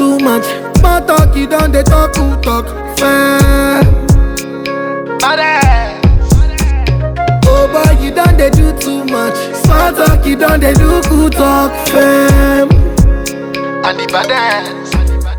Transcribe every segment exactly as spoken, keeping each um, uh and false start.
too much. Small talk, you don't they talk, who talk. Fair. Oh boy, you don't they do too much. Small talk, you don't they do good talk. Fam. And the baddest.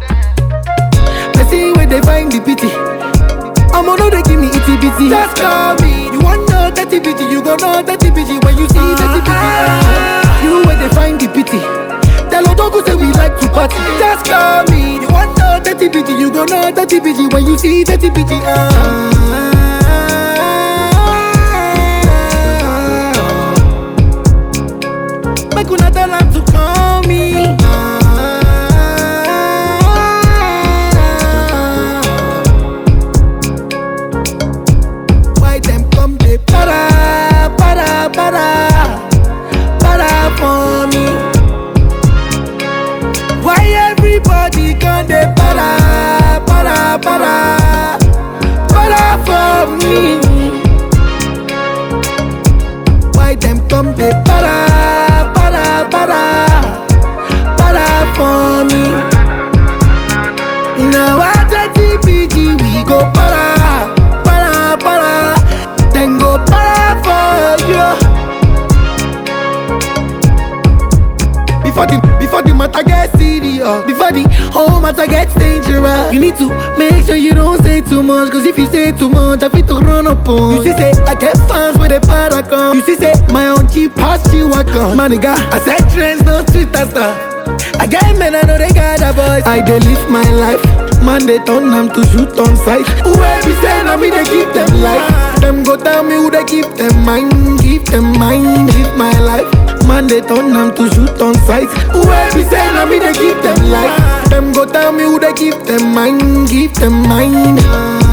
I see where they find the pity. I'm on they give me itty bitty. Just call me. You want know dirty bitty, you gon' know dirty bitty when you see dirty bitty. You where they find the pity. Tell Odogu say we like to party. Just call me. You want know dirty bitty, you gon' know dirty bitty when you see dirty bitty. Uh. Make una tell am to call me. Why them come they para, para, para, para for me? Why everybody come they para, para, para, para for me? Why them come they para, para, para, para for me? Now I thirty B G we go para, para, para, then go para for you. Before the, before the matter gets serious, before the whole matter gets dangerous, you need to make sure you don't say too much. Cause if you say too much, I fit to run up on. You see say, I get fans with a paragon. You see say, my own cheap pass you a gun. My nigga, I said trends, no Twitter stuff. I get men, I know they got a voice. I dey live my life. Man, they turn them to shoot on sight. Whoever say na me, they keep them life. Them go tell me who they keep them mind. Keep them mind, live my life. Man, they turn them to shoot on sight. Whoever say na me, they keep them life. Them go tell me who they keep them mind. Keep them mind.